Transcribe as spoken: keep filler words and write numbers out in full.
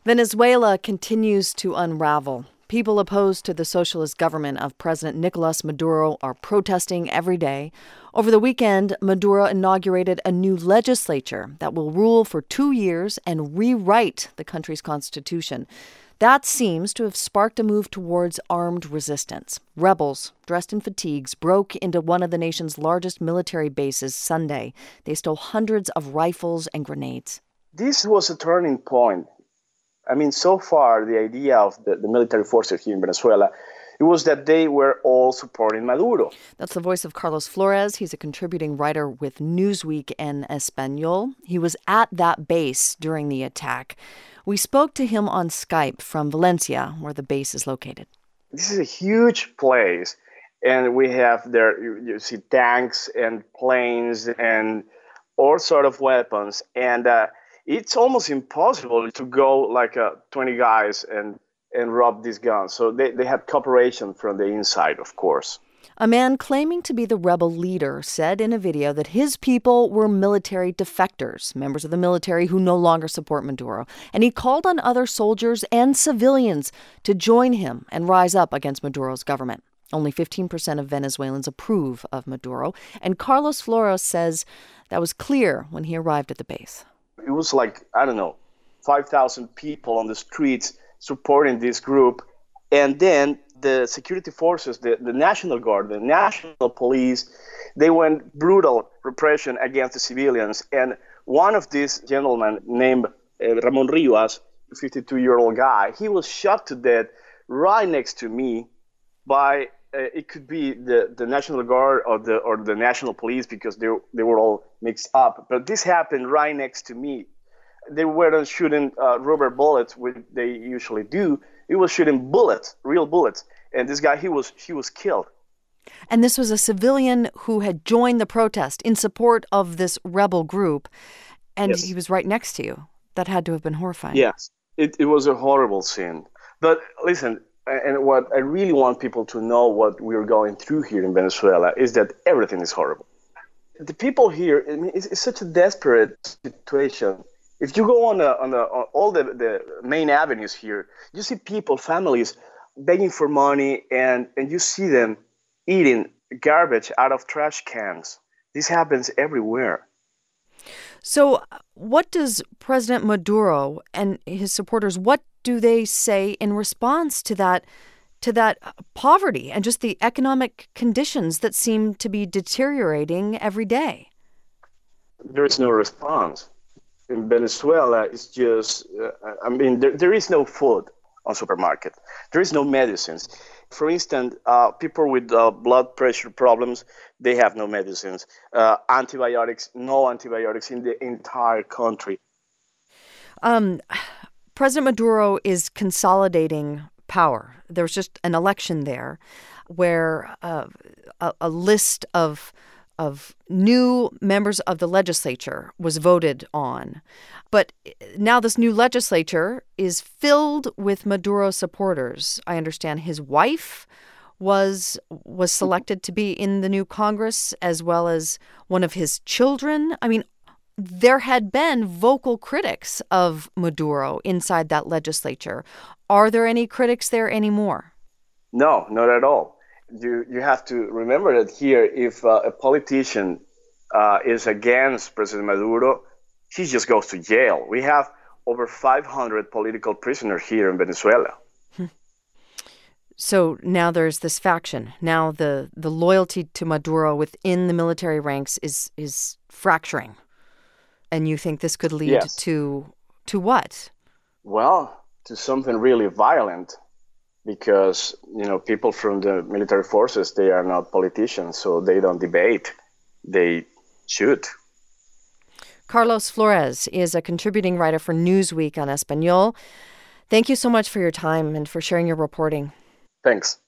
Venezuela continues to unravel. People opposed to the socialist government of President Nicolas Maduro are protesting every day. Over the weekend, Maduro inaugurated a new legislature that will rule for two years and rewrite the country's constitution. That seems to have sparked a move towards armed resistance. Rebels, dressed in fatigues, broke into one of the nation's largest military bases Sunday. They stole hundreds of rifles and grenades. This was a turning point. I mean, so far, the idea of the, the military forces here in Venezuela, it was that they were all supporting Maduro. That's the voice of Carlos Flores. He's a contributing writer with Newsweek en Español. He was at that base during the attack. We spoke to him on Skype from Valencia, where the base is located. This is a huge place, and we have there, you, you see tanks and planes and all sort of weapons, and uh, it's almost impossible to go like uh, twenty guys and, and rob these guns. So they, they had cooperation from the inside, of course. A man claiming to be the rebel leader said in a video that his people were military defectors, members of the military who no longer support Maduro. And he called on other soldiers and civilians to join him and rise up against Maduro's government. Only fifteen percent of Venezuelans approve of Maduro. And Carlos Flores says that was clear when he arrived at the base. It was like, I don't know, five thousand people on the streets supporting this group. And then the security forces, the, the National Guard, the National Police, they went brutal repression against the civilians. And one of these gentlemen named uh, Ramon Rivas, a fifty-two-year-old guy, he was shot to death right next to me by, uh, it could be the, the National Guard or the or the National Police because they, they were all mixed up. But this happened right next to me. They weren't shooting uh, rubber bullets, which they usually do. He was shooting bullets, real bullets. And this guy, he was he was killed. And this was a civilian who had joined the protest in support of this rebel group. And yes. He was right next to you. That had to have been horrifying. Yes, it, it was a horrible scene. But listen, and what I really want people to know what we're going through here in Venezuela is that everything is horrible. The people here, I mean, it's, it's such a desperate situation. If you go on, the, on, the, on all the, the main avenues here, you see people, families, begging for money, and, and you see them eating garbage out of trash cans. This happens everywhere. So what does President Maduro and his supporters, what do they say in response to that, to that poverty and just the economic conditions that seem to be deteriorating every day? There is no response. In Venezuela, it's just, uh, I mean, there, there is no food on supermarket. There is no medicines. For instance, uh, people with uh, blood pressure problems, they have no medicines. Uh, antibiotics, no antibiotics in the entire country. Um, President Maduro is consolidating power. There's just an election there where uh, a, a list of of new members of the legislature was voted on. But now this new legislature is filled with Maduro supporters. I understand his wife was was selected to be in the new Congress, as well as one of his children. I mean, there had been vocal critics of Maduro inside that legislature. Are there any critics there anymore? No, not at all. You you have to remember that here, if uh, a politician uh, is against President Maduro, he just goes to jail. We have over five hundred political prisoners here in Venezuela. Hmm. So now there's this faction. Now the, the loyalty to Maduro within the military ranks is is fracturing. And you think this could lead yes. to to what? Well, to something really violent. Because, you know, people from the military forces, they are not politicians, so they don't debate. They shoot. Carlos Flores is a contributing writer for Newsweek en Español. Thank you so much for your time and for sharing your reporting. Thanks.